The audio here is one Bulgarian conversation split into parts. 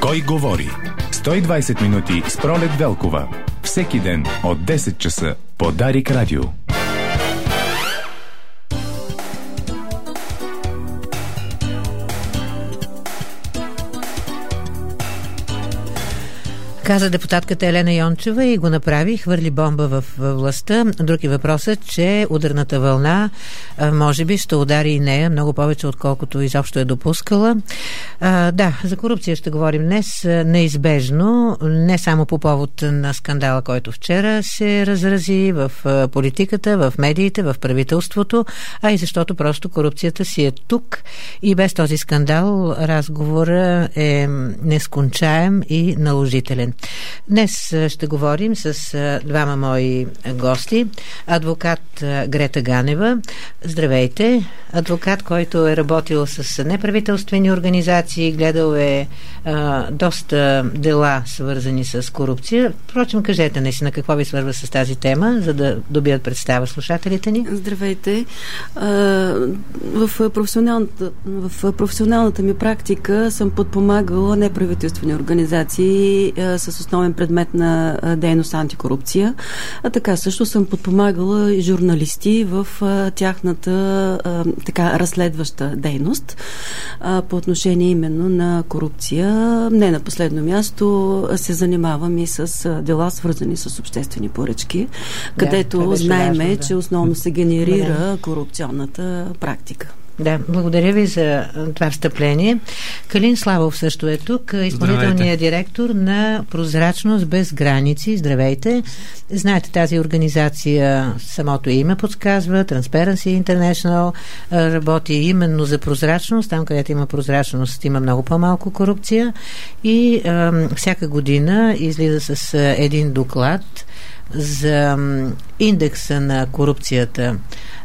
Кой говори? 120 минути с Пролет Велкова. Всеки ден от 10 часа по Дарик Радио. Каза депутатката Елена Йончева и го направи, хвърли бомба в властта. Друг е въпросът, че ударната вълна може би ще удари и нея много повече, отколкото изобщо е допускала. Да, за корупция ще говорим днес неизбежно, не само по повод на скандала, който вчера се разрази в политиката, в медиите, в правителството, а и защото просто корупцията си е тук и без този скандал разговорът е нескончаем и наложителен. Днес ще говорим с двама мои гости. Адвокат Грета Ганева. Здравейте. Адвокат, който е работил с неправителствени организации, гледал е доста дела, свързани с корупция. Впрочем, кажете наистина какво ви свързва с тази тема, за да добият представа слушателите ни. Здравейте. В професионалната ми практика съм подпомагала неправителствени организации с основен предмет на дейност антикорупция. А така също съм подпомагала и журналисти в тяхната разследваща дейност по отношение именно на корупция. Не на последно място се занимавам и с дела, свързани с обществени поръчки, където знаеме, че основно се генерира корупционната практика. Да, благодаря ви за това встъпление. Калин Славов също е тук, изпълнителният директор на Прозрачност без граници. Здравейте. Знаете, тази организация, самото име подсказва, Transparency International, работи именно за прозрачност. Там, където има прозрачност, има много по-малко корупция и всяка година излиза с един доклад за индекса на корупцията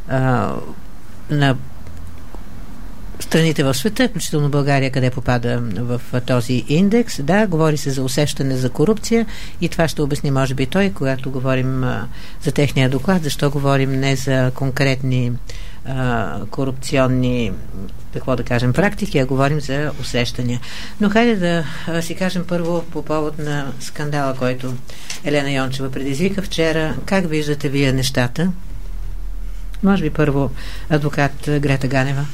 на страните в света, включително България, къде попада в този индекс. Да, говори се за усещане за корупция и това ще обясни, може би, той, когато говорим за техния доклад, защо говорим не за конкретни корупционни, какво да кажем, практики, а говорим за усещания. Но хайде да си кажем първо по повод на скандала, който Елена Йончева предизвика вчера. Как виждате вие нещата? Може би първо адвокат Грета Ганева.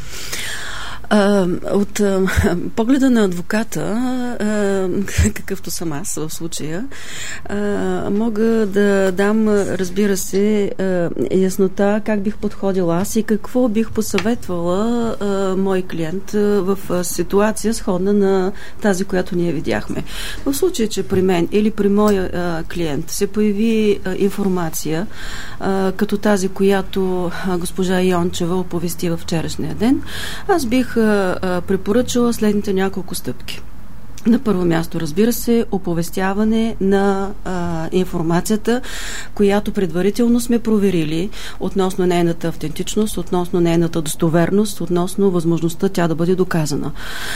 От погледа на адвоката, какъвто съм аз в случая, мога да дам, разбира се, яснота как бих подходила аз и какво бих посъветвала мой клиент в ситуация сходна на тази, която ние видяхме. В случая, че при мен или при моя клиент се появи информация като тази, която госпожа Йончева оповести във вчерашния ден, аз бих препоръчала следните няколко стъпки. На първо място, разбира се, оповестяване на информацията, която предварително сме проверили относно нейната автентичност, относно нейната достоверност, относно възможността тя да бъде доказана.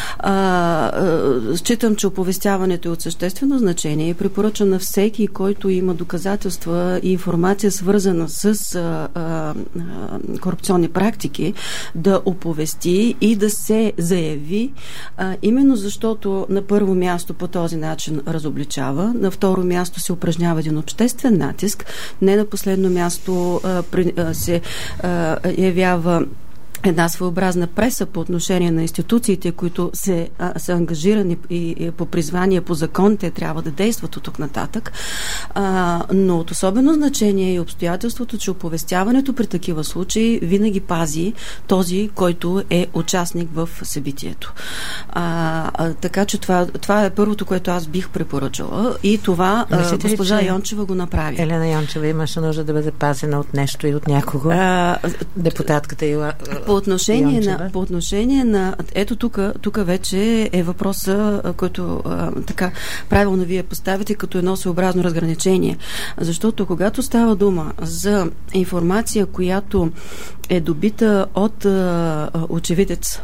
Считам, че оповестяването е от съществено значение и препоръчвам на всеки, който има доказателства и информация, свързана с корупционни практики, да оповести и да се заяви, именно защото на първо място по този начин разобличава, на второ място се упражнява един обществен натиск, не на последно място се явява една своеобразна преса по отношение на институциите, които са ангажирани и по призвание, по закон, те трябва да действат от тук нататък. Но от особено значение е обстоятелството, че оповестяването при такива случаи винаги пази този, който е участник в събитието. Така че това е първото, което аз бих препоръчала и това госпожа Йончева го направи. Елена Йончева имаше нужда да бъде пазена от нещо и от някого. Депутатката По отношение на ето тук вече е въпроса, който така правилно вие поставите като едно съобразно разграничение. Защото когато става дума за информация, която е добита от очевидец,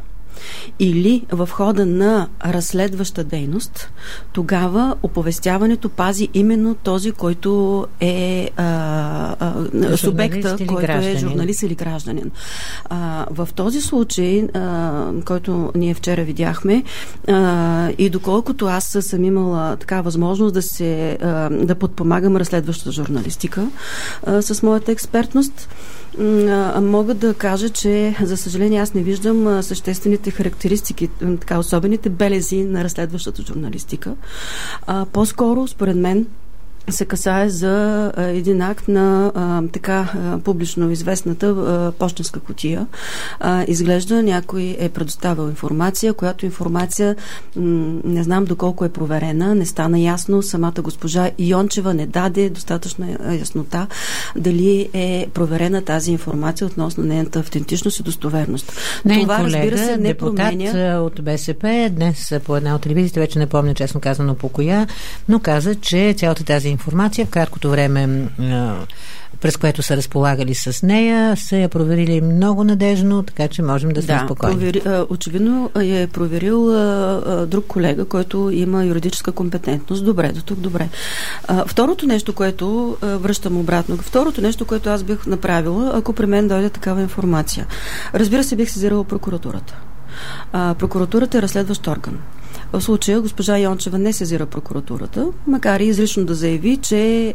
или в хода на разследваща дейност, тогава оповестяването пази именно този, който е субекта, който е журналист или гражданин. В този случай, който ние вчера видяхме, и доколкото аз съм имала така възможност да подпомагам разследваща журналистика с моята експертност, мога да кажа, че за съжаление аз не виждам съществените характеристики, така особените белези на разследващата журналистика. По-скоро, според мен, се касае за един акт на публично известната пощенска кутия. Изглежда някой е предоставил информация, която информация не знам доколко е проверена, не стана ясно. Самата госпожа Йончева не даде достатъчна яснота дали е проверена тази информация относно нейната автентичност и достоверност. Това, разбира се, не променя. От БСП, днес по една от телевизиите, вече не помня честно казано по коя, но каза, че цялата тази информация в краткото време, през което са разполагали с нея, са я проверили много надежно, така че можем да сме спокойни. Очевидно е проверил друг колега, който има юридическа компетентност. Добре, до тук добре. Второто нещо, което връщам обратно, второто нещо, което аз бих направила, ако при мен дойде такава информация. Разбира се, бих сезирала прокуратурата. Прокуратурата е разследващ орган. В случая госпожа Йончева не сезира прокуратурата, макар и изрично да заяви, че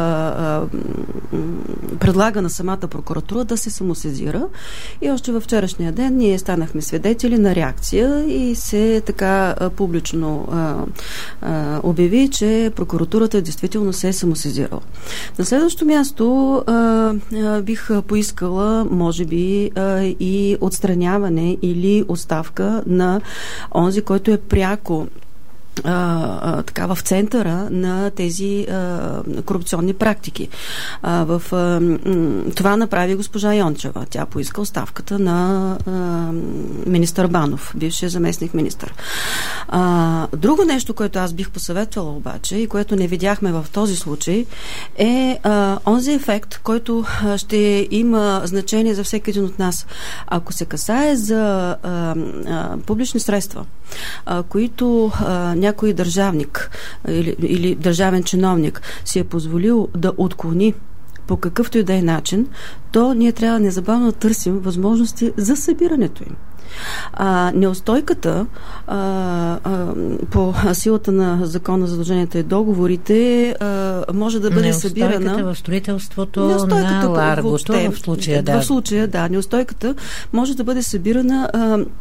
предлага на самата прокуратура да се самосезира. И още във вчерашния ден ние станахме свидетели на реакция и се така публично обяви, че прокуратурата действително се е самосезирала. На следващо място бих поискала, може би, и отстраняване или оставка на онзи, който е пряко така в центъра на тези корупционни практики. Това направи госпожа Йончева. Тя поиска оставката на министър Банов, бившия заместник министър. Друго нещо, което аз бих посъветвала обаче и което не видяхме в този случай, е онзи ефект, който ще има значение за всеки един от нас. Ако се касае за публични средства, които някой държавник или държавен чиновник си е позволил да отклони по какъвто и да е начин, то ние трябва незабавно да търсим възможности за събирането им. Неустойката по силата на закона за задълженията и договорите може да бъде събирана. Неустойката в строителството на Ларгото в случая, да. В случая, да. Неустойката може да бъде събирана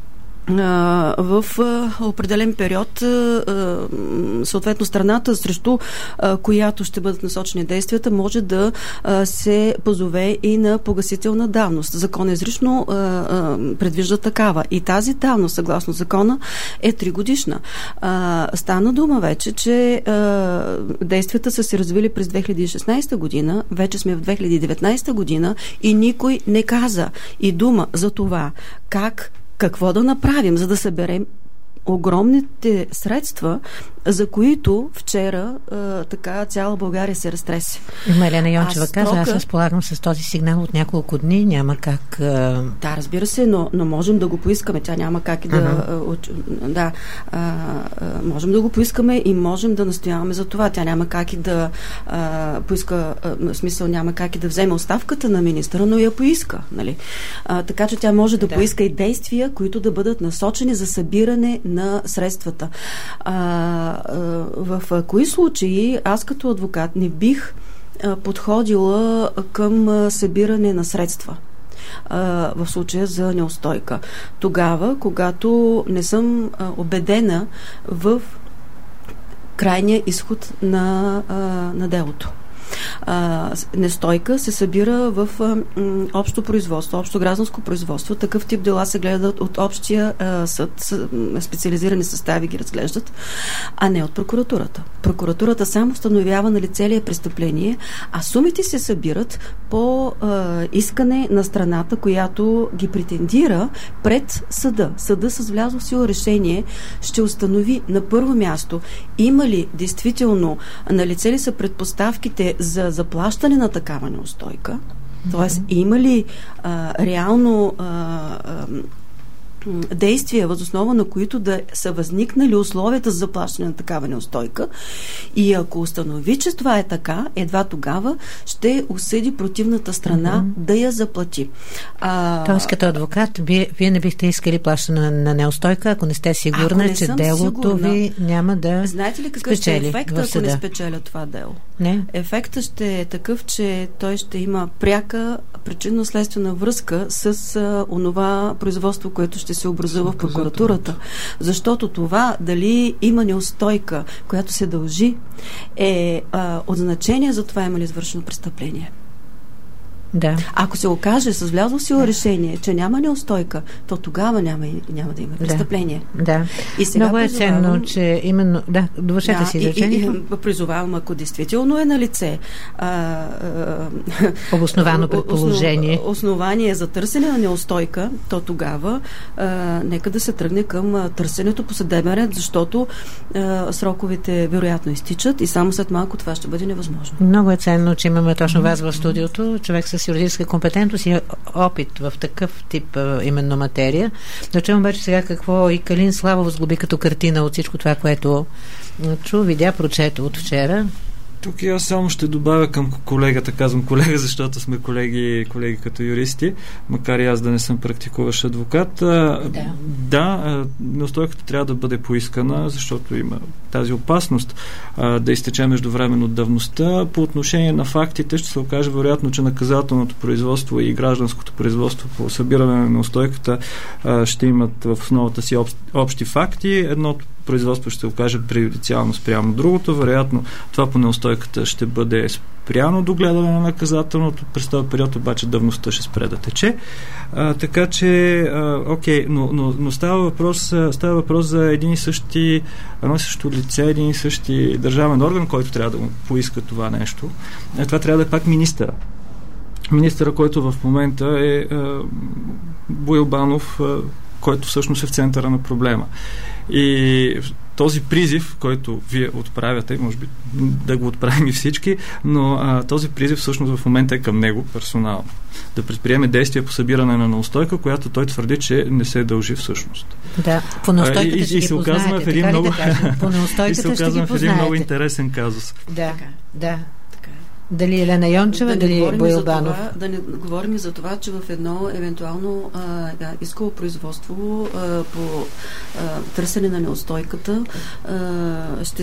в определен период, съответно страната, срещу която ще бъдат насочени действията, може да се позове и на погасителна давност. Закон изрично предвижда такава. И тази давност, съгласно закона, е 3 годишна. Стана дума вече, че действията са се развили през 2016 година, вече сме в 2019 година и никой не каза и дума за това какво да направим, за да съберем огромните средства, за които вчера така цяла България се разтресе. Елена Йончева каза, аз разполагам с този сигнал от няколко дни, няма как... Да, разбира се, но можем да го поискаме. Тя няма как и можем да го поискаме и можем да настояваме за това. Тя няма как и да поиска, в смисъл няма как и да вземе оставката на министъра, но я поиска. Нали? Така че тя може да поиска и действия, които да бъдат насочени за събиране на средствата. В кои случаи аз като адвокат не бих подходила към събиране на средства в случая за неустойка. Тогава, когато не съм убедена в крайния изход на делото. Нестойка се събира в общо производство, общо гражданско производство. Такъв тип дела се гледат от общия съд, специализирани състави ги разглеждат, а не от прокуратурата. Прокуратурата само установява нали целият престъпление, а сумите се събират по искане на страната, която ги претендира пред съда. Съда с влязло в сила решение ще установи на първо място има ли действително налице ли са предпоставките за заплащане на такава неустойка, т.е. има ли реално действия, въз основа на които да са възникнали условията за заплащане на такава неустойка, и ако установи, че това е така, едва тогава ще осъди противната страна да я заплати. Тоест, като адвокат, вие не бихте искали плащане на неустойка, ако не сте сигурна, че делото ви няма да спечели. Знаете ли какъв ще е ефектът, ако не спечеля това дело? Не. Ефектът ще е такъв, че той ще има пряка причинно-следствена връзка с онова производство, което ще се образува в прокуратурата. Защото това, дали има неустойка, която се дължи, е от значение за това има ли извършено престъпление. Да. Ако се окаже с влязло в сила решение, че няма неустойка, то тогава няма да има престъпление. Да. И сега много е ценно, че именно... Да, довършете си изречението. И призовавам, ако действително е на лице обосновано предположение. Основание за търсене на неустойка, то тогава нека да се тръгне към търсенето по съдебен ред, защото сроковете вероятно изтичат и само след малко това ще бъде невъзможно. Много е ценно, че имаме точно вас в студиото, човек с юридическа компетентност и опит в такъв тип именно материя. Да чуем обаче сега какво и Калин Славов сглоби като картина от всичко това, което чу, видя, прочето от вчера. Тук аз само ще добавя към колегата, казвам колега, защото сме колеги като юристи, макар и аз да не съм практикуващ адвокат. Да, неустойката трябва да бъде поискана, защото има тази опасност да изтече междувременно давността. По отношение на фактите ще се окаже вероятно, че наказателното производство и гражданското производство по събиране на неустойката ще имат в основата си общи факти. Едното производство ще се окаже преюдициално спрямо другото. Вероятно това по неустойката ще бъде спряно до гледане на наказателното. През този период обаче давността ще спре да тече. Така че, окей, но става въпрос за едно и също лице, един и същи държавен орган, който трябва да му поиска това нещо. Това трябва да е пак министъра. Министъра, който в момента е Боил Банов, който всъщност е в центъра на проблема. И този призив, който вие отправяте, може би да го отправим и всички, но този призив всъщност в момента е към него персонално. Да предприеме действия по събиране на неустойка, която той твърди, че не се дължи всъщност. Да, по неустойката ще ги познаете. И се оказваме в един много интересен казус. Да. Дали Елена Йончева, дали Боил Банов. Да не говорим и за това, че в едно евентуално исково производство по търсене на неустойката ще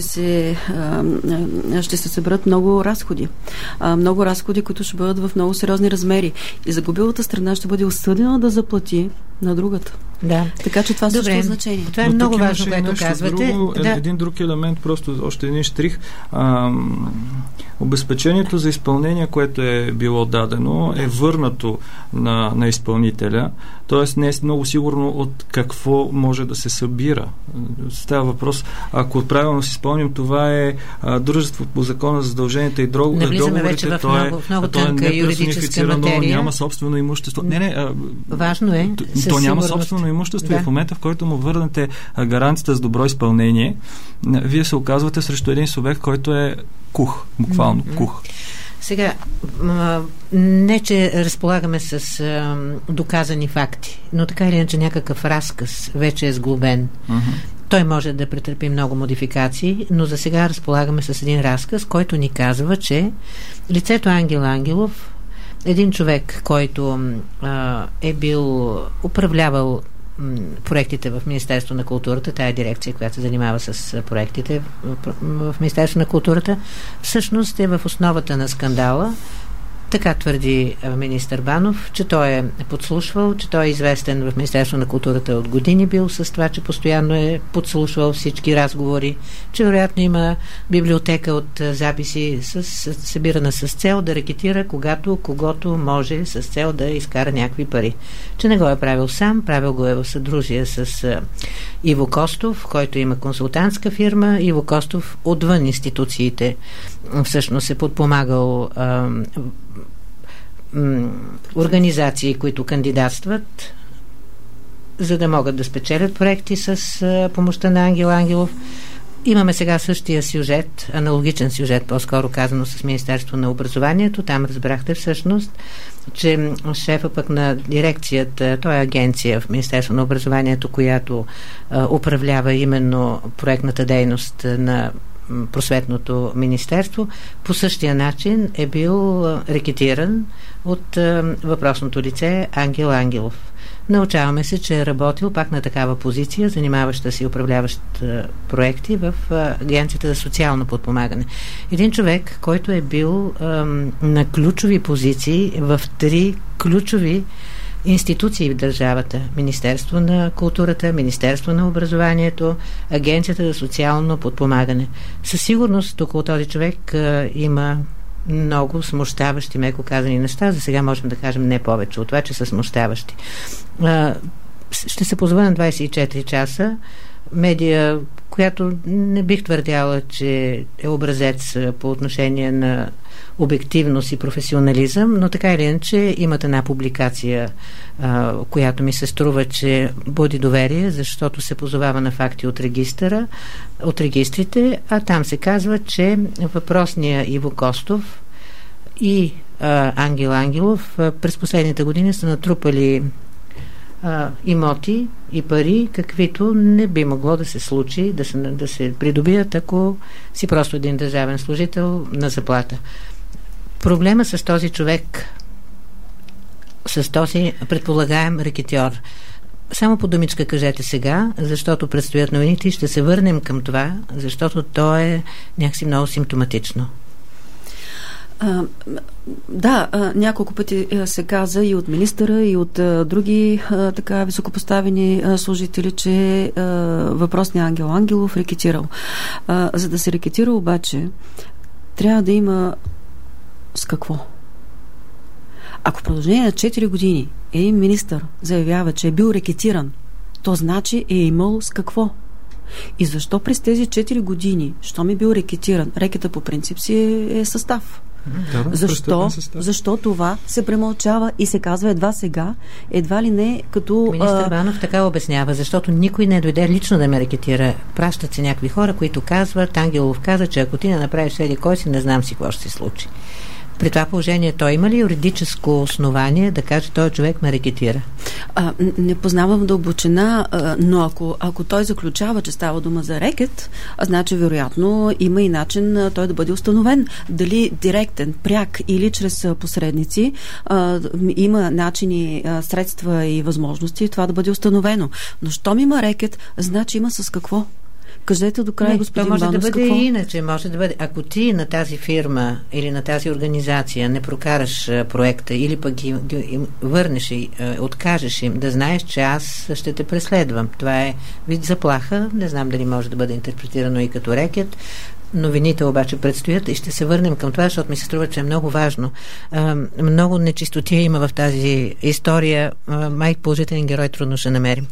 се съберат много разходи. Много разходи, които ще бъдат в много сериозни размери. И загубилата страна ще бъде осъдена да заплати на другата. Да. Така че това също е значение. Това е много важно, което казвате. Един друг елемент, просто още един штрих. Обезпечението за изпълнение, което е било дадено, е върнато на изпълнителя. Тоест не е много сигурно от какво може да се събира. Става въпрос, ако правилно си спомням, това е дружество по закона за задълженията и договорите. В много тънка юридическа материя. Няма собствено имущество. Важно е. То няма собствено имущество и в момента, в който му върнете гаранцията за добро изпълнение, вие се оказвате срещу един субект, който е кух, буквално кух. Сега, не че разполагаме с доказани факти, но така или иначе някакъв разказ вече е сглобен. Той може да претърпи много модификации, но за сега разполагаме с един разказ, който ни казва, че лицето Ангел Ангелов, един човек, който е бил управлявал проектите в Министерство на културата, тая дирекция, която се занимава с проектите в Министерство на културата, всъщност е в основата на скандала. Така твърди министър Банов, че той е подслушвал, че той е известен в Министерство на културата от години бил с това, че постоянно е подслушвал всички разговори, че вероятно има библиотека от записи събирана с цел да рекетира когото може с цел да изкара някакви пари. Че не го е правил сам, правил го е в съдружие с Иво Костов, който има консултантска фирма. Иво Костов отвън институциите всъщност е подпомагал организации, които кандидатстват, за да могат да спечелят проекти с помощта на Ангел Ангелов. Имаме сега същия сюжет, аналогичен сюжет, по-скоро казано с Министерство на образованието. Там разбрахте всъщност, че шефа пък на дирекцията, той е агенция в Министерство на образованието, която управлява именно проектната дейност на Просветното министерство, по същия начин е бил рекетиран от въпросното лице Ангел Ангелов. Научаваме се, че е работил пак на такава позиция, занимаваща се и управляващ проекти в Агенцията за социално подпомагане. Един човек, който е бил на ключови позиции в 3 ключови институции в държавата. Министерство на културата, Министерство на образованието, Агенцията за социално подпомагане. Със сигурност около този човек има много смущаващи, меко казани неща. За сега можем да кажем не повече от това, че са смущаващи. Ще се позова на 24 часа. Медия, която не бих твърдяла, че е образец по отношение на обективност и професионализъм, но така или иначе имат една публикация, която ми се струва, че буди доверие, защото се позовава на факти от регистрите, а там се казва, че въпросния Иво Костов и Ангел Ангелов през последните години са натрупали имоти и пари, каквито не би могло да се случи, да се придобият, ако си просто един държавен служител на заплата. Проблема с този човек, с този предполагаем рекетьор, само по думичка кажете сега, защото предстоят новините и ще се върнем към това, защото то е някакси много симптоматично. Да, няколко пъти се каза и от министъра, и от други така високопоставени служители, че въпросният Ангел Ангелов рекетирал. За да се рекетира обаче, трябва да има с какво. Ако в продължение на 4 години един министър заявява, че е бил рекетиран, то значи е имал с какво. И защо през тези 4 години, що ми бил рекетиран? Рекета по принцип си е състав. Защо това се премълчава и се казва едва сега, едва ли не като... Министър Банов така обяснява, защото никой не дойде лично да ме рекетира. Пращат се някакви хора, които казват, Ангелов каза, че ако ти не направиш седи кой си, не знам си какво ще се случи. При това положение той има ли юридическо основание да каже, този човек ме рекетира? Не познавам дълбочина, но ако той заключава, че става дума за рекет, значи вероятно има и начин той да бъде установен. Дали директен, пряк или чрез посредници, има начини, средства и възможности това да бъде установено. Но щом има рекет, значи има с какво? Кажете до края, господин Банов, може да бъде какво? И иначе, може да бъде. Ако ти на тази фирма или на тази организация не прокараш проекта или пък ги върнеш и откажеш им, да знаеш, че аз ще те преследвам. Това е вид заплаха. Не знам дали може да бъде интерпретирано и като рекет. Новините обаче предстоят и ще се върнем към това, защото ми се струва, че е много важно. Много нечистотия има в тази история. Май положителен герой трудно ще намерим.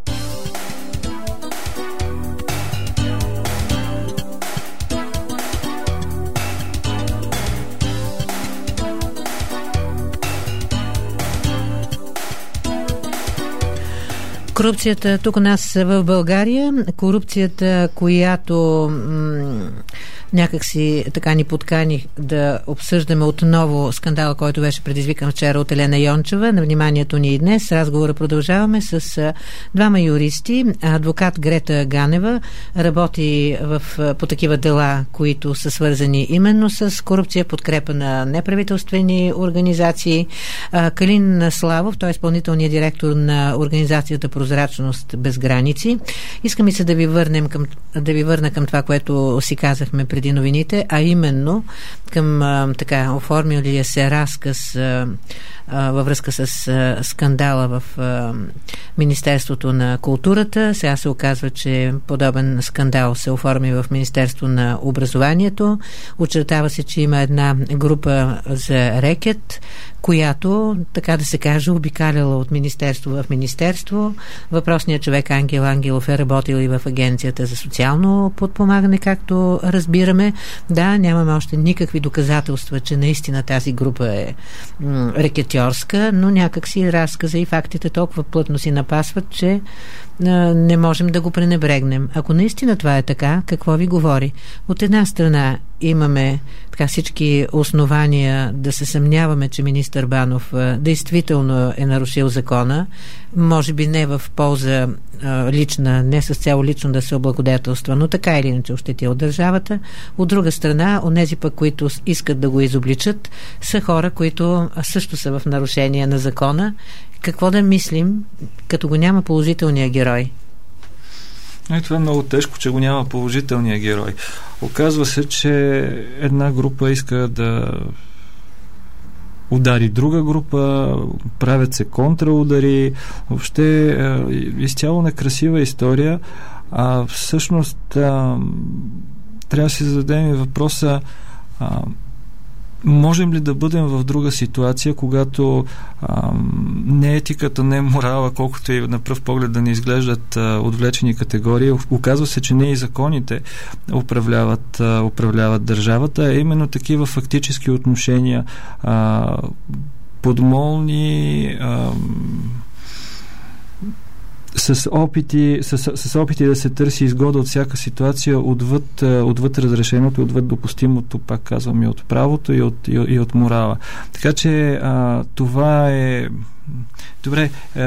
Корупцията тук у нас в България, корупцията, която някакси така ни подкани да обсъждаме отново скандала, който беше предизвикан вчера от Елена Йончева. На вниманието ни и днес. Разговора продължаваме с двама юристи. Адвокат Грета Ганева работи по такива дела, които са свързани именно с корупция, подкрепа на неправителствени организации. Калин Славов, той е изпълнителният директор на организацията Прозрачност без граници. Искам и се да ви върна към това, което си казахме преди новините, а именно към оформилия се разказ във връзка с скандала в Министерството на културата. Сега се оказва, че подобен скандал се оформи в Министерство на образованието. Очертава се, че има една група за рекет, която, така да се каже, обикаляла от министерство в министерство, Въпросният човек Ангел Ангелов е работил и в Агенцията за социално подпомагане, както разбираме. Да, нямаме още никакви доказателства, че наистина тази група е рекетьорска, но някак си разказа и фактите толкова плътно си напасват, че не можем да го пренебрегнем. Ако наистина това е така, какво ви говори? От една страна имаме така всички основания да се съмняваме, че министър Банов действително е нарушил закона, може би не в полза лична, не с цяло лично да се облагодетелства, но така или иначе ощетил държавата. От друга страна, онези пък, които искат да го изобличат, са хора, които също са в нарушение на закона. Какво да мислим, като го няма положителния герой? Това е много тежко, че го няма положителния герой. Оказва се, че една група иска да удари друга група, правят се контраудари, въобще изцяло некрасива история. Всъщност трябва да си зададем и въпроса, можем ли да бъдем в друга ситуация, когато не етиката, не морала, колкото и на пръв поглед да не изглеждат отвлечени категории, оказва се, че не и законите управляват държавата, а именно такива фактически отношения, подмолни, с опити да се търси изгода от всяка ситуация отвъд разрешеното, отвъд допустимото, пак казвам, и от правото, и от морала. Така че това е добре.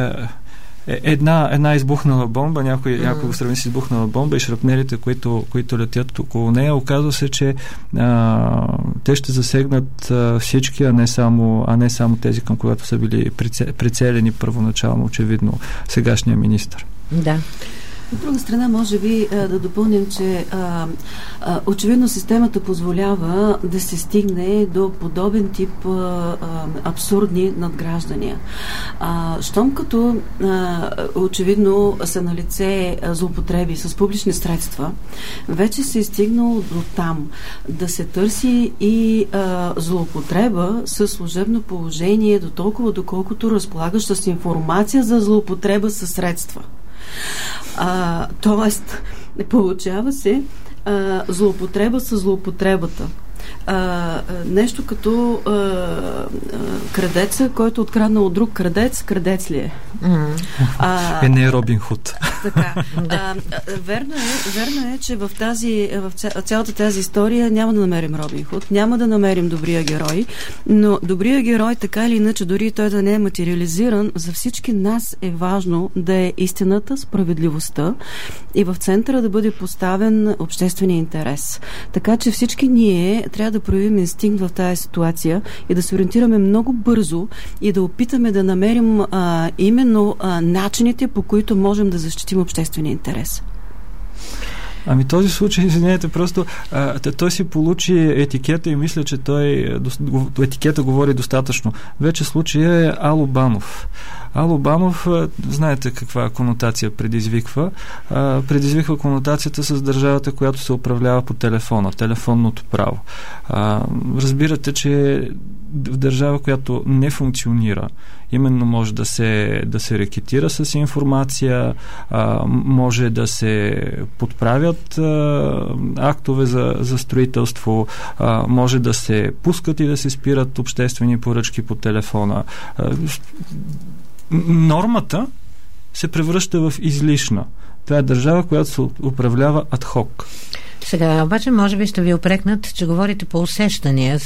Една избухнала бомба, някой го сравни с избухнала бомба и шрапнелите, които летят около нея, оказва се, че те ще засегнат всички, а не само тези, към които са били прицелени първоначално, очевидно, сегашния министър. Да. От друга страна, може би да допълним, че очевидно системата позволява да се стигне до подобен тип абсурдни надграждания. Щом като очевидно са налице злоупотреби с публични средства, вече се е стигнало до там да се търси и злоупотреба с служебно положение до толкова, доколкото разполагаш с информация за злоупотреба със средства. Тоест, получава се злоупотреба с злоупотребата. Нещо като крадеца, който откраднал от друг крадец ли е? Не е Робин Худ. Така. Верно е, че в цялата тази история няма да намерим Робин Худ, няма да намерим добрия герой, но добрия герой, така или иначе, дори той да не е материализиран, за всички нас е важно да е истината, справедливостта и в центъра да бъде поставен обществения интерес. Така че всички ние трябва да проявим инстинкт в тази ситуация и да се ориентираме много бързо и да опитаме да намерим именно начините, по които можем да защитим обществения интерес. Този случай, извинете, просто той си получи етикета и мисля, че етикета говори достатъчно. Вече случая е Ало Банов. Ало Банов, знаете каква конотация предизвиква. Предизвиква конотацията с държавата, която се управлява по телефона, телефонното право. Разбирате, че в държава, която не функционира, именно може да се рекетира с информация, може да се подправят актове за строителство, може да се пускат и да се спират обществени поръчки по телефона. Нормата се превръща в излишна. Това е държава, която се управлява адхок. Сега, обаче, може би ще ви опрекнат, че говорите по усещания,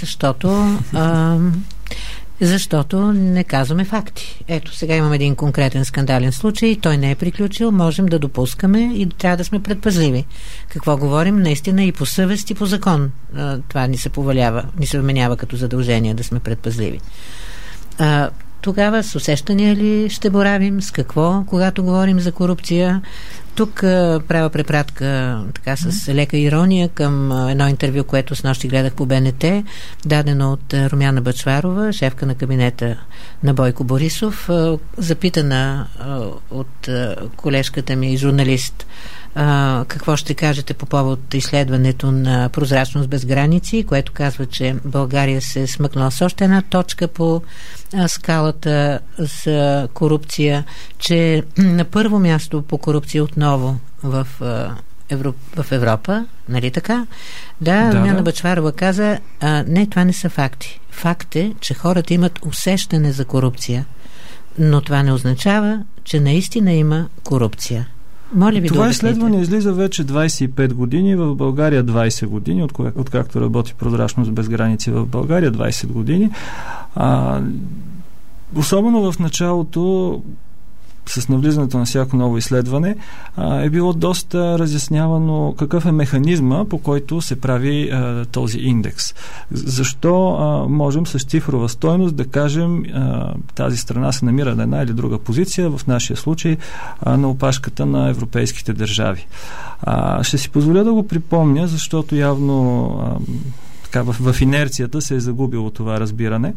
защото не казваме факти. Ето, сега имам един конкретен скандален случай, той не е приключил, можем да допускаме и трябва да сме предпазливи. Какво говорим? Наистина и по съвест, и по закон. Това ни се вменява като задължение да сме предпазливи. Тогава с усещания ли ще боравим? С какво, когато говорим за корупция? Тук правя препратка така с лека ирония към едно интервю, което снощи гледах по БНТ, дадено от Румяна Бъчварова, шефка на кабинета на Бойко Борисов, запитана от колежката ми, журналист, Какво ще кажете по повод изследването на Прозрачност без граници, което казва, че България се е смъкнала с още една точка по скалата за корупция, че на първо място по корупция отново в Европа, нали така? Да. Румяна Бъчварова каза, не, това не са факти. Факт е, че хората имат усещане за корупция, но това не означава, че наистина има корупция. Моля ви, това изследване излиза вече 25 години, в България 20 години, откакто работи Прозрачност без граници в България, 20 години. Особено в началото, с навлизането на всяко ново изследване, е било доста разяснявано какъв е механизма, по който се прави този индекс. Защо можем с цифрова стойност да кажем тази страна се намира на една или друга позиция, в нашия случай на опашката на европейските държави. Ще си позволя да го припомня, защото явно в инерцията се е загубило това разбиране.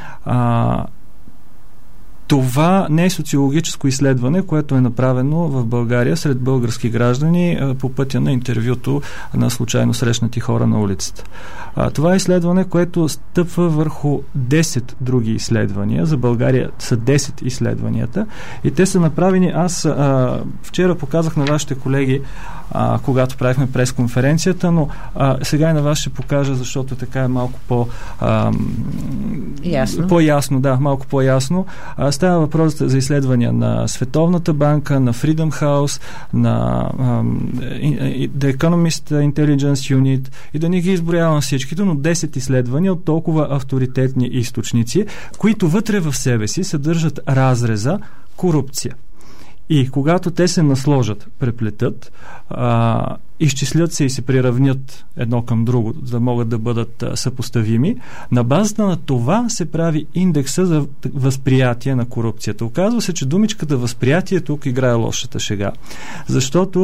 Това не е социологическо изследване, което е направено в България сред български граждани по пътя на интервюто на случайно срещнати хора на улицата. Това е изследване, което стъпва върху 10 други изследвания. За България са 10 изследванията и те са направени. Аз вчера показах на вашите колеги, когато правихме пресконференцията, но сега и на вас ще покажа, защото така е малко по-ясно. Да, малко по-ясно. Става въпрос за изследвания на Световната банка, на Freedom House, на The Economist Intelligence Unit и да не ги изброявам всичките, но 10 изследвания от толкова авторитетни източници, които вътре в себе си съдържат разреза корупция. И когато те се насложат, преплетат, изчислят се и се приравнят едно към друго, за да могат да бъдат съпоставими, на базата на това се прави индекса за възприятие на корупцията. Оказва се, че думичката възприятие тук играе лошата шега, защото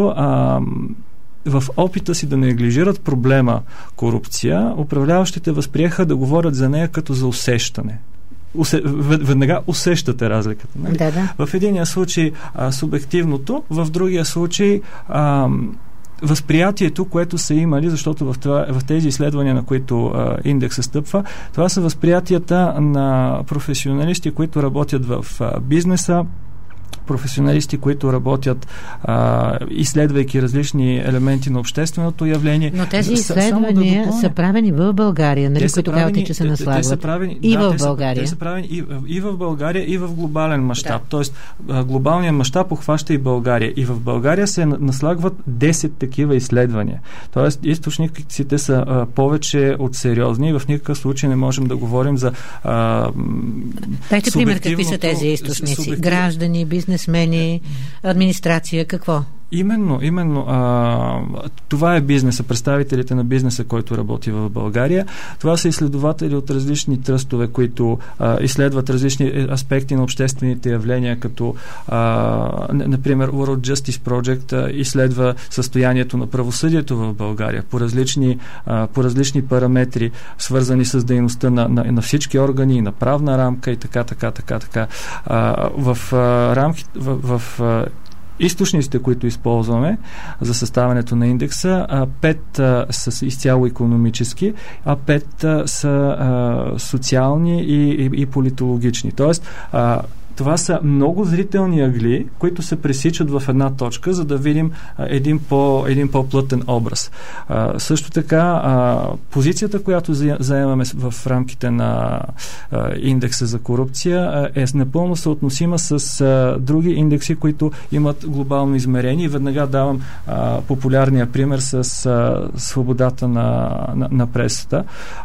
в опита си да неглижират проблема корупция, управляващите възприеха да говорят за нея като за усещане. Веднага усещате разликата. Нали? Да. В единия случай субективното, в другия случай възприятието, което са имали, защото в тези изследвания, на които индексът стъпва, това са възприятията на професионалисти, които работят в бизнеса, професионалисти, които работят изследвайки различни елементи на общественото явление. Но тези изследвания са правени в България, нали, които казвате, че се наслагват. В България. Те са правени и в България, и в глобален мащаб. Да. Тоест, глобалният мащаб обхваща и България. И в България се наслагват 10 такива изследвания. Тоест, източниците са повече от сериозни и в никакъв случай не можем да говорим за дайте пример, какви са тези източници? Граждани, бизнесмени, администрация, какво? Именно. Това е бизнеса, представителите на бизнеса, който работи в България. Това са изследователи от различни тръстове, които изследват различни аспекти на обществените явления, като например World Justice Project изследва състоянието на правосъдието в България по различни параметри, свързани с дейността на всички органи, на правна рамка и така. В източниците, които използваме за съставянето на индекса, 5 са изцяло икономически, а 5 са социални и политологични. Тоест, това са много зрителни ъгли, които се пресичат в една точка, за да видим един по-плътен образ. Също така, позицията, която заемаме в рамките на индекса за корупция, е напълно съотносима с други индекси, които имат глобално измерение. И веднага давам популярния пример с свободата на пресата.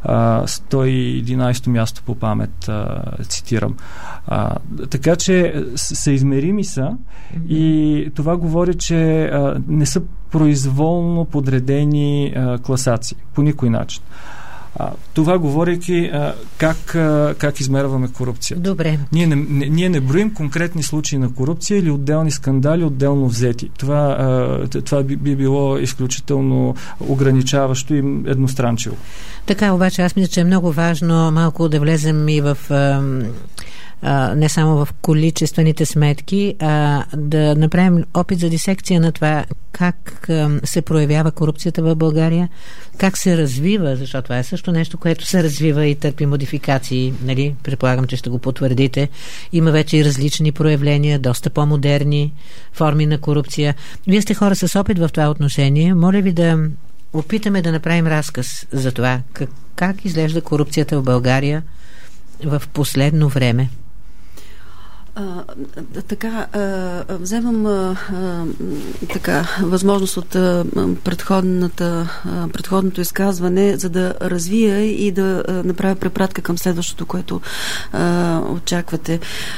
111 място по памет, цитирам. Така че съизмерими са и това говори, че не са произволно подредени класации по никой начин. Това говорейки как измерваме корупция. Добре. Ние не броим конкретни случаи на корупция или отделни скандали, отделно взети. Това би било изключително ограничаващо и едностранчиво. Така, обаче аз мисля, че е много важно малко да влезем и в не само в количествените сметки, а да направим опит за дисекция на това как се проявява корупцията в България, как се развива, защото това е също нещо, което се развива и търпи модификации, нали? Предполагам, че ще го потвърдите. Има вече и различни проявления, доста по-модерни форми на корупция. Вие сте хора с опит в това отношение. Моля ви да опитаме да направим разказ за това как изглежда корупцията в България в последно време. Вземам възможност от предходното изказване, за да развия и да направя препратка към следващото, което очаквате.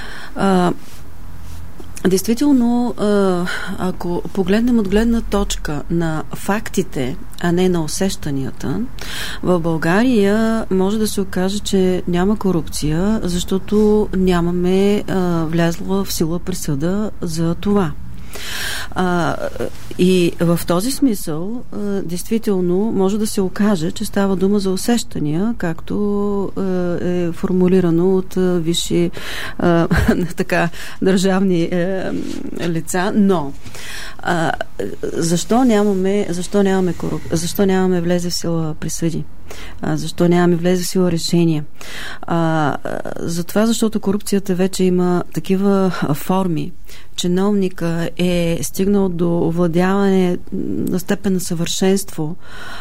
Действително, ако погледнем от гледна точка на фактите, а не на усещанията, в България може да се окаже, че няма корупция, защото нямаме влязла в сила присъда за това. И в този смисъл действително може да се окаже, че става дума за усещания, както е формулирано от висши държавни лица, но защо нямаме защо нямаме влезе в сила присъди? Защо нямаме влезе в сила решения? Затова, защото корупцията вече има такива форми. Чиновника е стигнал до овладяване на степен на съвършенство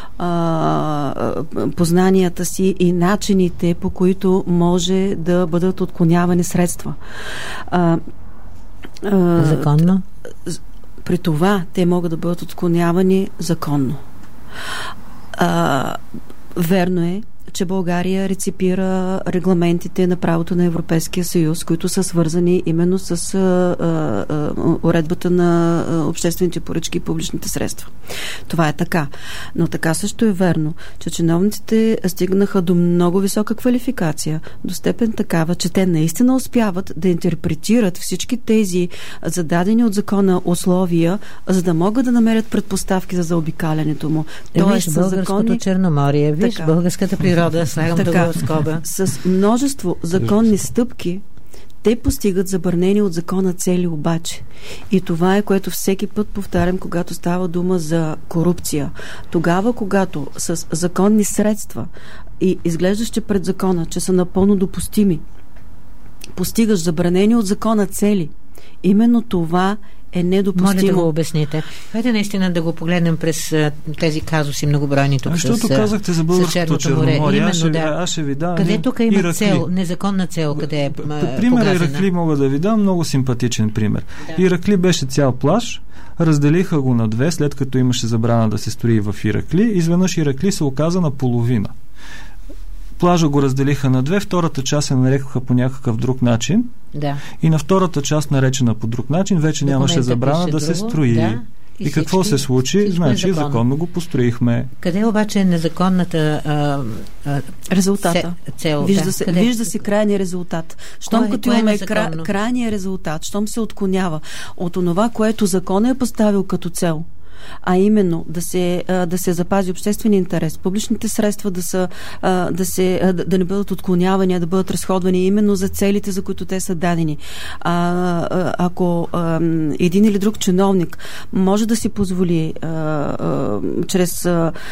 познанията си и начините, по които може да бъдат отклонявани средства. Законно? При това те могат да бъдат отклонявани законно. Верно е, че България реципира регламентите на правото на Европейския съюз, които са свързани именно с уредбата на обществените поръчки и публичните средства. Това е така. Но така също е верно, че чиновниците стигнаха до много висока квалификация, до степен такава, че те наистина успяват да интерпретират всички тези зададени от закона условия, за да могат да намерят предпоставки за заобикалянето му. Виж българското Черноморие, виж българската природа, слагам да го скоба. С множество законни стъпки те постигат забранени от закона цели обаче. И това е, което всеки път повтарям, когато става дума за корупция. Тогава, когато с законни средства и изглеждащи пред закона, че са напълно допустими, постигаш забранени от закона цели, именно това е недопустимо. Моля да го обясните. Хайде наистина да го погледнем през тези казуси многобройни тук. Защото казахте за българското Черноморие. Аз ще ви дам. Къде тук има цел, незаконна цел, къде е пример Иракли мога да ви дам, много симпатичен пример. Да. Иракли беше цял плаж, разделиха го на две, след като имаше забрана да се строи в Иракли. Изведнъж Иракли се оказа на половина. Плажа го разделиха на две, втората част се нарекоха по някакъв друг начин. Да. И на втората част, наречена по друг начин, вече нямаше забрана да се строи. Да. И какво се случи? Значи законно го построихме. Къде е обаче незаконната резултата? Цел? Вижда се крайния резултат. Щом като имаме крайния резултат, щом се отклонява от онова, което закона е поставил като цел, а именно да се запази обществения интерес, публичните средства да не бъдат отклонявани, да бъдат разходвани именно за целите, за които те са дадени. Ако един или друг чиновник може да си позволи чрез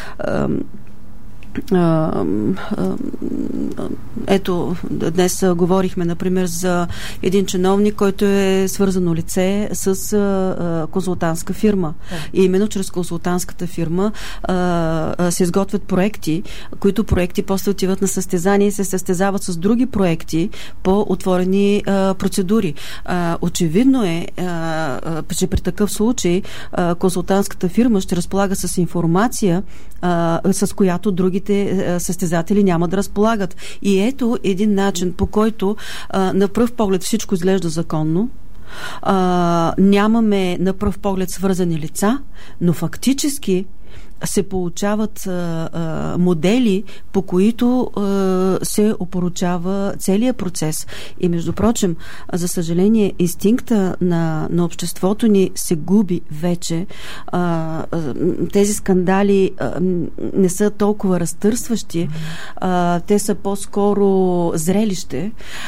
ето, днес говорихме, например, за един чиновник, който е свързано лице с консултантска фирма. Да. И именно чрез консултантската фирма се изготвят проекти, които проекти после отиват на състезание и се състезават с други проекти по отворени процедури. Очевидно е, че при такъв случай консултантската фирма ще разполага с информация, с която другите състезатели няма да разполагат. И ето един начин, по който на пръв поглед всичко изглежда законно. Нямаме на пръв поглед свързани лица, но фактически се получават модели, по които се опорочава целият процес. И между прочим, за съжаление, инстинкта на обществото ни се губи вече. Тези скандали не са толкова разтърсващи. Те са по-скоро зрелище.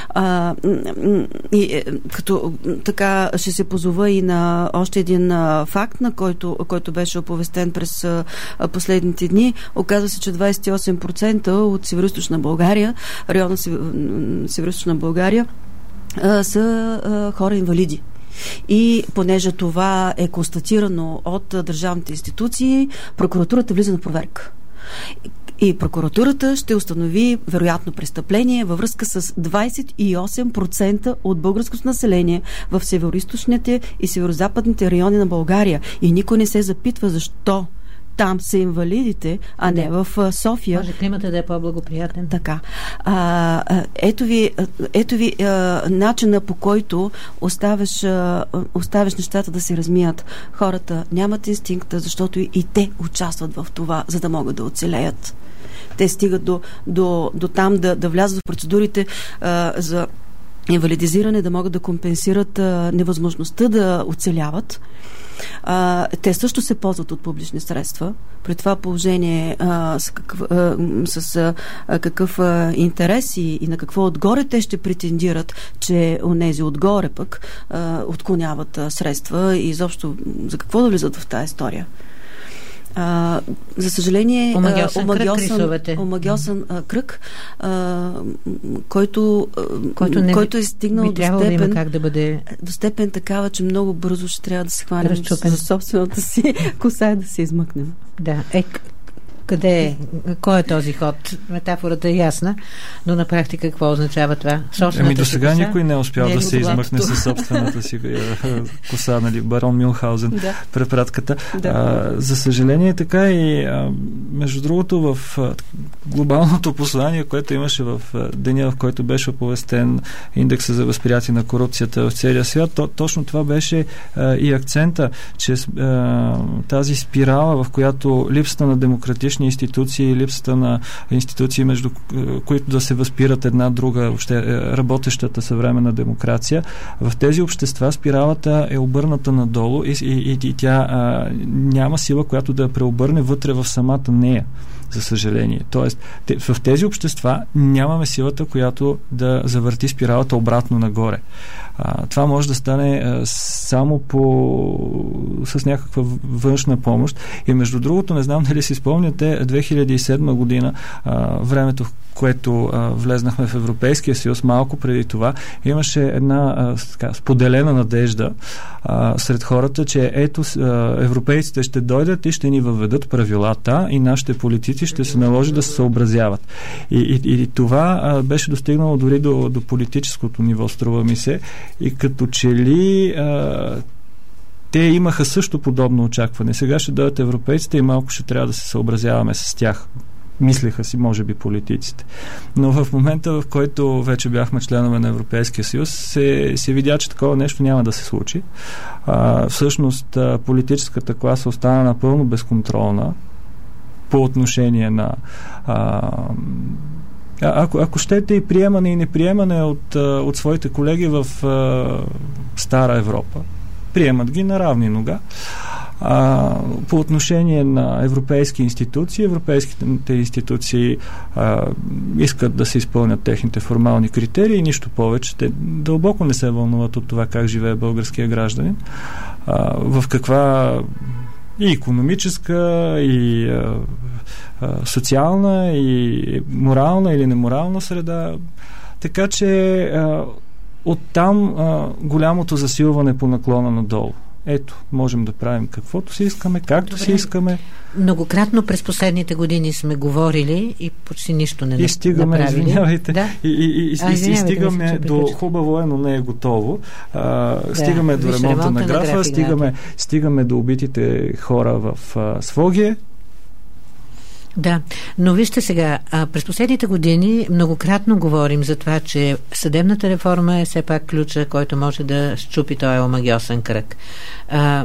И като така ще се позова и на още един факт, на който беше оповестен през последните дни. Оказва се, че 28% от Североизточна България, района Североизточна България, са хора инвалиди. И понеже това е констатирано от държавните институции, прокуратурата влиза на проверка. И прокуратурата ще установи вероятно престъпление във връзка с 28% от българското население в североизточните и северозападните райони на България. И никой не се запитва защо там са инвалидите, а не в София. Може климата да е по-благоприятен. Така. Ето ви начина, по който оставяш нещата да се размият. Хората нямат инстинкта, защото и те участват в това, за да могат да оцелеят. Те стигат до там да влязат в процедурите за инвалидизиране, да могат да компенсират невъзможността да оцеляват. Те също се ползват от публични средства. При това положение с какъв интерес и на какво отгоре те ще претендират, че онези отгоре пък отклоняват средства и изобщо за какво да влизат в тази история. За съжаление, омагьосан кръг, който е стигнал до степен такава, че много бързо ще трябва да се хванем за собствената си коса и да се измъкнем. Да, кой е този ход? Метафората е ясна, но на практика какво означава това? До сега никой не е успял да се измъкне със собствената си коса, нали, барон Мюнхаузен, препратката. За съжаление така и между другото в глобалното послание, което имаше в деня, в който беше оповестен индекса за възприятие на корупцията в целия свят, точно това беше и акцента, че тази спирала, в която липсата на демократични институции, липсата на институции, между които да се възпират една друга, въобще работещата съвременна демокрация, в тези общества спиралата е обърната надолу и тя няма сила, която да я преобърне вътре в самата нея, за съжаление. Тоест, в тези общества нямаме силата, която да завърти спиралата обратно нагоре. Това може да стане само с някаква външна помощ. И между другото, не знам дали си спомняте, 2007 година, времето, в което влезнахме в Европейския съюз, малко преди това, имаше една споделена надежда сред хората, че ето европейците ще дойдат и ще ни въведат правилата и нашите политици ще се наложи да се съобразяват. И това беше достигнало дори до политическото ниво, струва ми се. И като че ли те имаха също подобно очакване. Сега ще дойдат европейците и малко ще трябва да се съобразяваме с тях. Мислеха си, може би, политиците. Но в момента, в който вече бяхме членове на Европейския съюз, се видя, че такова нещо няма да се случи. Всъщност, политическата класа остана напълно безконтролна по отношение на ако щете и приемане и неприемане от своите колеги в Стара Европа. Приемат ги на равни нога. По отношение на европейски институции, европейските институции искат да се изпълнят техните формални критерии и нищо повече. Те дълбоко не се вълнуват от това как живее българския гражданин, в каква и икономическа, и социална, и морална или неморална среда. Така че оттам голямото засилване по наклона надолу. Ето, можем да правим каквото си искаме, както си искаме. Многократно през последните години сме говорили и почти нищо не направили. И стигаме, извинявайте, да? И стигаме до хубаво е, но не е готово. Стигаме до ремонта на графа, стигаме до убитите хора в Своге. Да, но вижте сега, през последните години многократно говорим за това, че съдебната реформа е все пак ключа, който може да счупи този омагьосан кръг.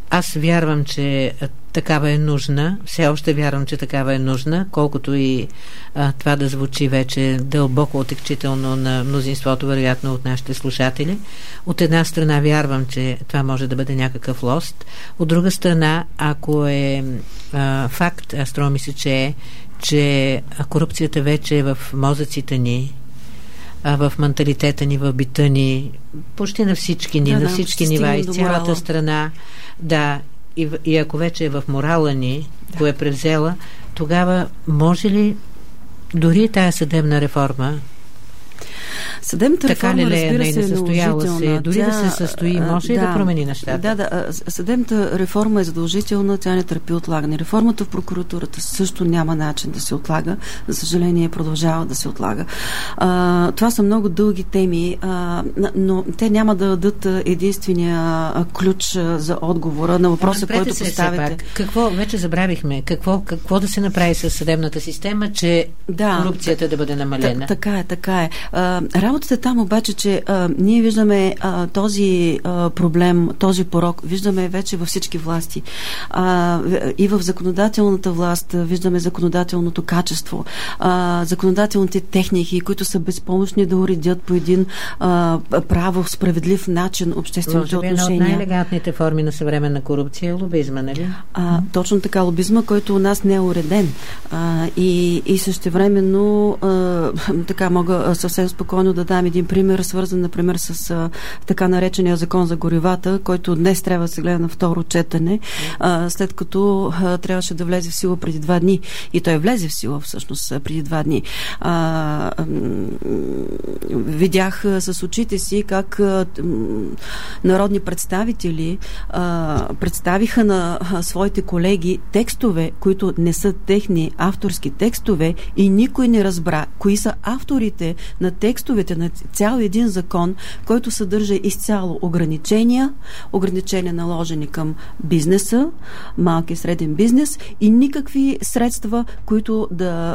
Аз вярвам, че такава е нужна. Все още вярвам, че такава е нужна, колкото и това да звучи вече дълбоко отекчително на мнозинството, вероятно от нашите слушатели. От една страна вярвам, че това може да бъде някакъв лост. От друга страна, ако е факт, аз струва ми се, че корупцията вече е в мозъците ни, в менталитета ни, в бита ни, почти на всички ни, на всички нива, из цялата страна, да, и ако вече е в морала ни, го е превзела, тогава може ли дори тая съдебна реформа, съдебната реформа, разбира се, е наложителна. Дори да се състои, може да промени нещата. Съдебната реформа е задължителна, тя не търпи отлагане. Реформата в прокуратурата също няма начин да се отлага. За съжаление, продължава да се отлага. Това са много дълги теми, но те няма да дадат единствения ключ за отговора на въпроса, който поставяте. Какво, вече забравихме, какво да се направи с съдебната система, че корупцията да бъде намалена? Така е. Работата там обаче, че ние виждаме този проблем, този порок, виждаме вече във всички власти. И в законодателната власт виждаме законодателното качество, законодателните техники, които са безпомощни да уредят по един право, справедлив начин обществените отношения. Една от най-елегантните форми на съвременна корупция е лобизма, нали? Точно така, лобизма, който у нас не е уреден. И същевременно така мога съвсем спокойно да дам един пример, свързан, например, с така наречения закон за горивата, който днес трябва да се гледа на второ четене, след като трябваше да влезе в сила преди 2 дни. И той влезе в сила всъщност преди 2 дни. Видях с очите си как народни представители представиха на своите колеги текстове, които не са техни авторски текстове, и никой не разбра кои са авторите на текстовете на цял един закон, който съдържа изцяло ограничения наложени към бизнеса, малки и среден бизнес, и никакви средства, които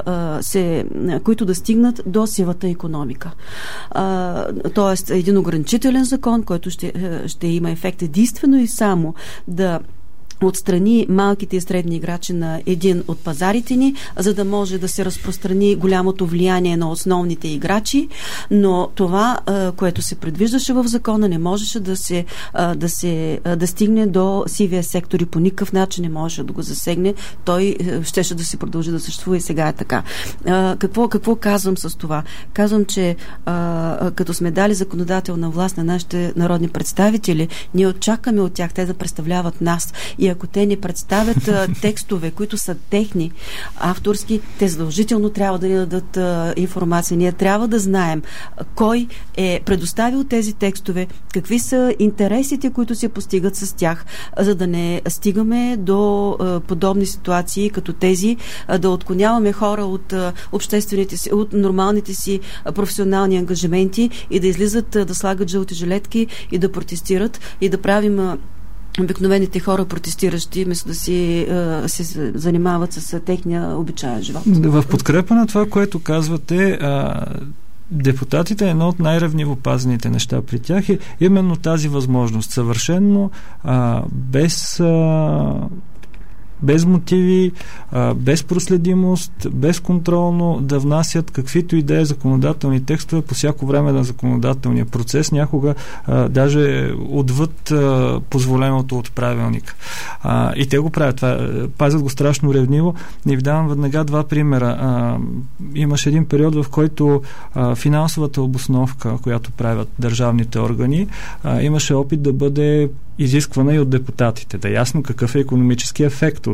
да стигнат до сивата икономика. Тоест, един ограничителен закон, който ще има ефект единствено и само да отстрани малките и средни играчи на един от пазарите ни, за да може да се разпространи голямото влияние на основните играчи, но това, което се предвиждаше в закона, не можеше да стигне до сивия сектор и по никакъв начин не можеше да го засегне. Той щеше да си продължи да съществува и сега е така. Какво казвам с това? Казвам, че като сме дали законодателна власт на нашите народни представители, ние очакваме от тях те да представляват нас. И ако те ни представят текстове, които са техни, авторски, те задължително трябва да ни дадат информация. Ние трябва да знаем кой е предоставил тези текстове, какви са интересите, които се постигат с тях, за да не стигаме до подобни ситуации, като тези, да отклоняваме хора от обществените си, от нормалните си професионални ангажименти и да излизат, да слагат жълти жилетки и да протестират и да правим обикновените хора протестиращи, вместо да се занимават с техния обичаен живот. В подкрепа на това, което казвате, депутатите, едно от най-равнивопазените неща при тях е именно тази възможност. Съвършенно без мотиви, без проследимост, безконтролно да внасят каквито и да е законодателни текстове по всяко време на законодателния процес, някога даже отвъд позволеното от правилник. И те го правят. Пазят го страшно ревниво. И ви давам веднага 2 примера. Имаше един период, в който финансовата обосновка, която правят държавните органи, имаше опит да бъде изисквана и от депутатите. Да е ясно какъв е икономически ефект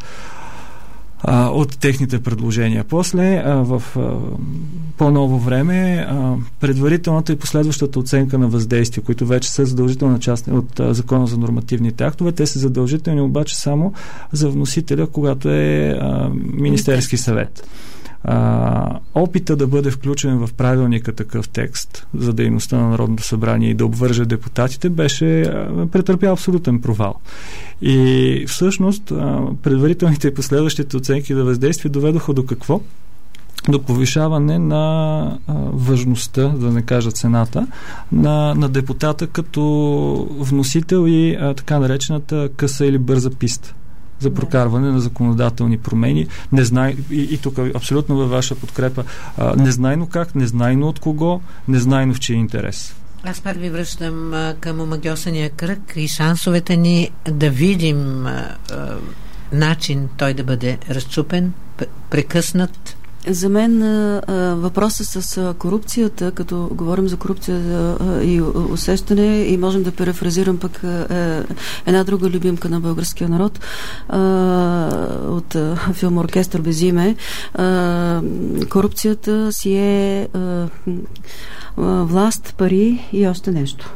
от техните предложения. После, в по-ново време, предварителната и последващата оценка на въздействие, които вече са задължителна част от Закона за нормативните актове, те са задължителни обаче само за вносителя, когато е Министерски съвет. Опита да бъде включен в правилника такъв текст за дейността на Народното събрание и да обвърже депутатите претърпял абсолютен провал. И всъщност предварителните и последващите оценки за въздействие доведоха до какво? до повишаване на важността, да не кажа цената, на депутата като вносител и така наречената къса или бърза писта за прокарване на законодателни промени. И тук абсолютно във ваша подкрепа. Незнайно как, незнайно от кого, незнайно в чий интерес. Аз пак ви връщам към омагьосания кръг и шансовете ни да видим начин той да бъде разчупен, прекъснат. За мен въпросът с корупцията, като говорим за корупция и усещане, и можем да перефразирам пък една друга любимка на българския народ от филма "Оркестър без име", корупцията си е власт, пари и още нещо.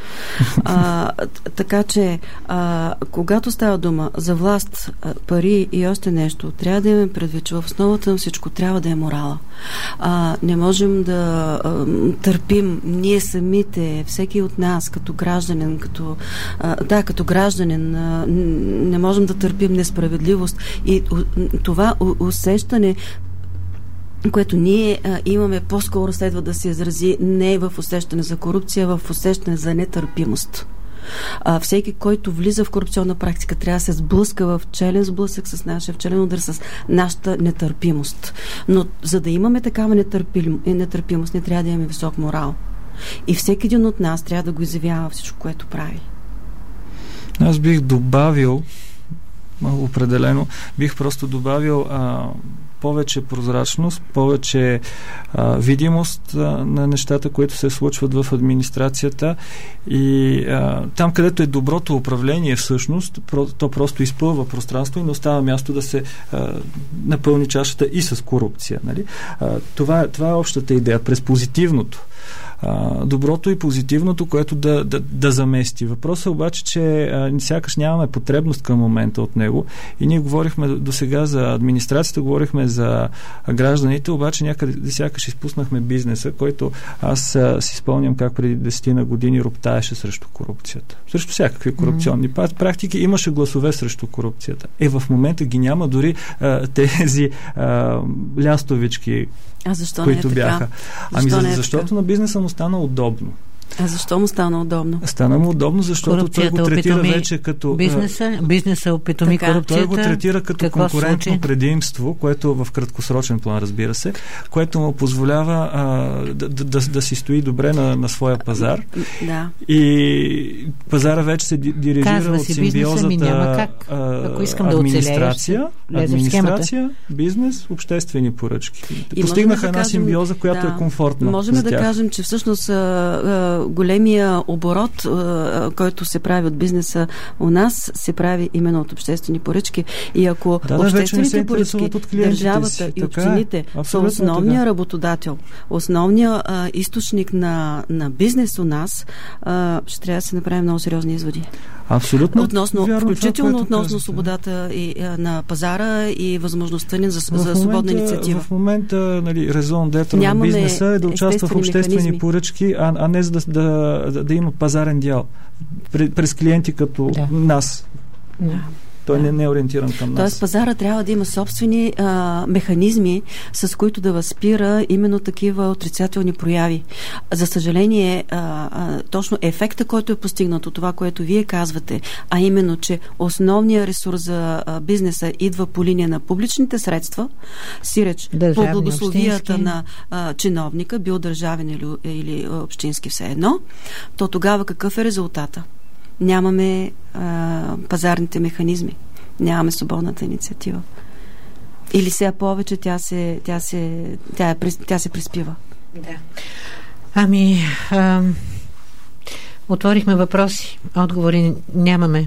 Така че когато става дума за власт, пари и още нещо, трябва да имаме предвид, че в основата на всичко трябва да е морала. Не можем да търпим ние самите, всеки от нас като гражданин, като гражданин не можем да търпим несправедливост и това усещане, което ние имаме, по-скоро следва да се изрази не в усещане за корупция, а в усещане за нетърпимост. Всеки, който влиза в корупционна практика, трябва да се сблъска в челен сблъсък с нашия, в челен удар с нашата нетърпимост. Но за да имаме такава нетърпимост, не трябва да имаме висок морал. И всеки един от нас трябва да го изявява всичко, което прави. Аз бих добавил, определено, бих просто добавил повече прозрачност, повече видимост на нещата, които се случват в администрацията и там, където е доброто управление всъщност, то просто изпълва пространство и не остава място да се напълни чашата и с корупция. Нали? Това е общата идея. През позитивното. Доброто и позитивното, което да замести. Въпросът е обаче, че сякаш нямаме потребност към момента от него и ние говорихме до сега за администрацията, говорихме за гражданите, обаче някъде сякаш изпуснахме бизнеса, който аз си спомням как преди 10 години роптаеше срещу корупцията. Срещу всякакви корупционни практики имаше гласове срещу корупцията. В момента ги няма дори тези лястовички, които бяха. Защото на бизнеса му стана удобно. А защо му стана удобно? Стана му удобно, защото той го третира вече като... Бизнеса опитоми корупцията. Той го третира като конкурентно предимство, което в краткосрочен план, разбира се, което му позволява да си стои добре на своя пазар. Да. И пазара вече се дирижира от симбиозата администрация, бизнес, обществени поръчки. Постигнаха една симбиоза, която е комфортна. Можем да кажем, че всъщност големия оборот, който се прави от бизнеса у нас, се прави именно от обществени поръчки. И ако обществените поръчки, държавата и общините са основния работодател, основния източник на бизнес у нас, ще трябва да се направим много сериозни изводи. Абсолютно. Включително относно свободата на пазара и възможността ни за свободна инициатива. В момента резон дето на бизнеса е да участва в обществени поръчки, а не за да има пазарен дял през клиенти като нас. Той не е ориентиран към нас. Тоест пазара трябва да има собствени механизми, с които да възпира именно такива отрицателни прояви. За съжаление, точно ефекта, който е постигнат от това, което вие казвате, а именно, че основният ресурс за бизнеса идва по линия на публичните средства, сиреч по благословията на чиновника, бил държавен или общински все едно, то тогава какъв е резултата? Нямаме пазарните механизми. Нямаме свободната инициатива. Или сега повече тя се приспива. Да. Отворихме въпроси. Отговори нямаме.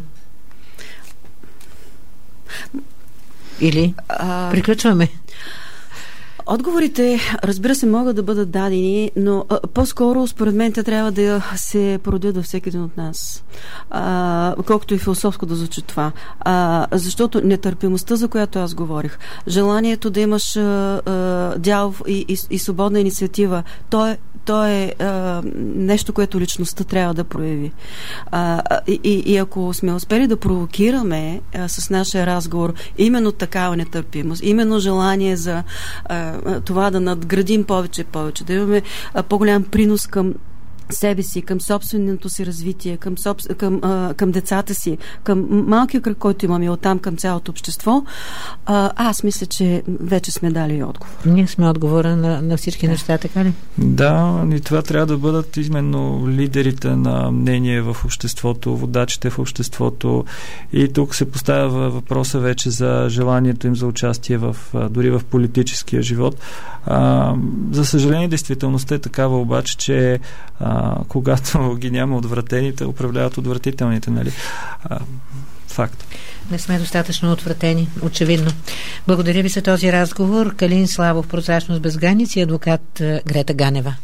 Или приключваме? Отговорите, разбира се, могат да бъдат дадени, но по-скоро, според мен, те трябва да се породят във всеки един от нас. Колкото и философско да звучи това. Защото нетърпимостта, за която аз говорих, желанието да имаш дял и свободна инициатива, то е нещо, което личността трябва да прояви. И ако сме успели да провокираме с нашия разговор именно такава нетърпимост, именно желание за това да надградим повече и повече, да имаме по-голям принос към себе си, към собственото си развитие, към децата си, към малкия кръг, който имаме, оттам към цялото общество, аз мисля, че вече сме дали отговор. Ние сме отговора на всички неща, така ли? Да, и това трябва да бъдат именно лидерите на мнение в обществото, водачите в обществото, и тук се поставя въпроса вече за желанието им за участие дори в политическия живот. За съжаление, действителността е такава обаче, че когато ги няма отвратените, управляват отвратителните, нали? Факт. Не сме достатъчно отвратени, очевидно. Благодаря ви за този разговор. Калин Славов, Прозрачност без граници, адвокат Грета Ганева.